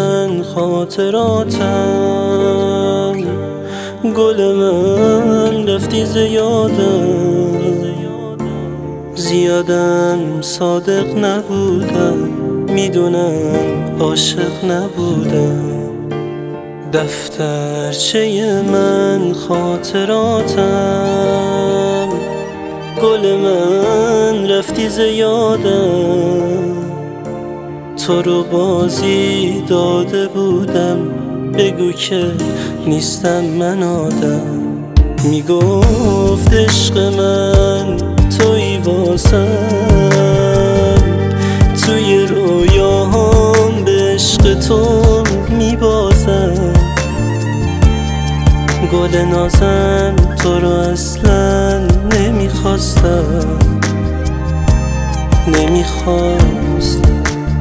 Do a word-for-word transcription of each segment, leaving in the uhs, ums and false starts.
من خاطراتم، گل من رفتی زیادم، زیادم صادق نبودم، میدونم عاشق نبودم. دفترچه من خاطراتم، گل من رفتی زیادم، تو رو بازی داده بودم، بگو که نیستم من آدم. میگفت عشق من توی واسم، توی رویاهام به عشق تو میبازم. گل نازم تو رو اصلا نمیخواستم، نمیخواستم.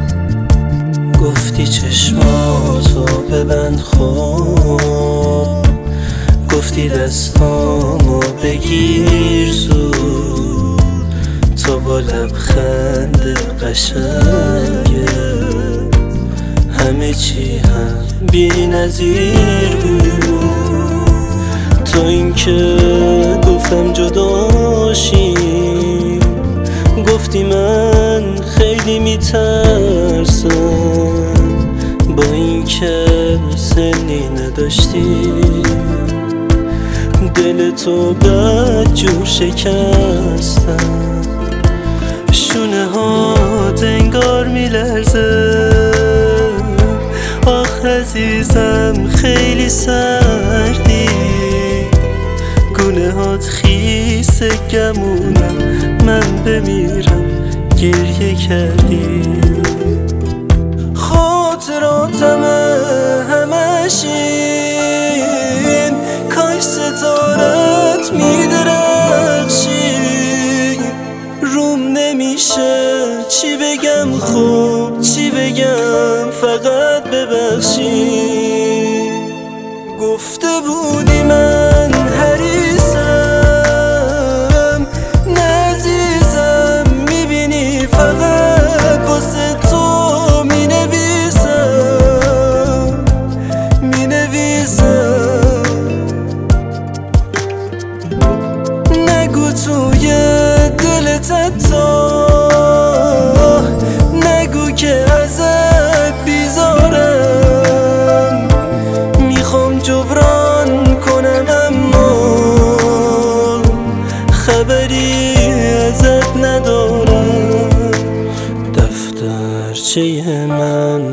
گفتی چشماتو ببند خواب، گفتی دستامو بگیر زود، تو با لبخند قشنگه همه چی هم بی نظیر بود. تو این که گفتم جداشیم، گفتی من خیلی میترسم، با این که سنی نداشتی دل تو بد جور شکستم. شونه ها انگار میلرزه، آخ عزیزم خیلی سردی، گونه هات خیس گمونم، من بمیرم گریه کردی. خاطراتم همش این، کاش ستارت میدرخشی، روم نمیشه چی بگم خوب چی بگم، فقط ببخشی. گفته بودی من حریصم، نه عزیزم میبینی فقط واسه تو مینویسم مینویسم. نگو توی دلت حتی، نگو که ازت بیزارم، میخوام جبران کنم اما خبری ازت ندارم. دفترچه من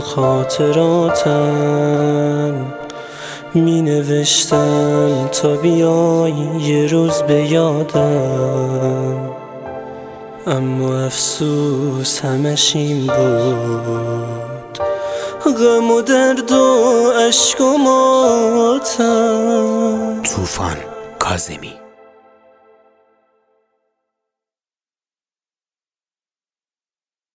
خاطراتم، می نوشتم تا بیای یه روز به یادم، اما افسوس همش این بود، غم و درد و عشق و ماتم. طوفان کاظمی.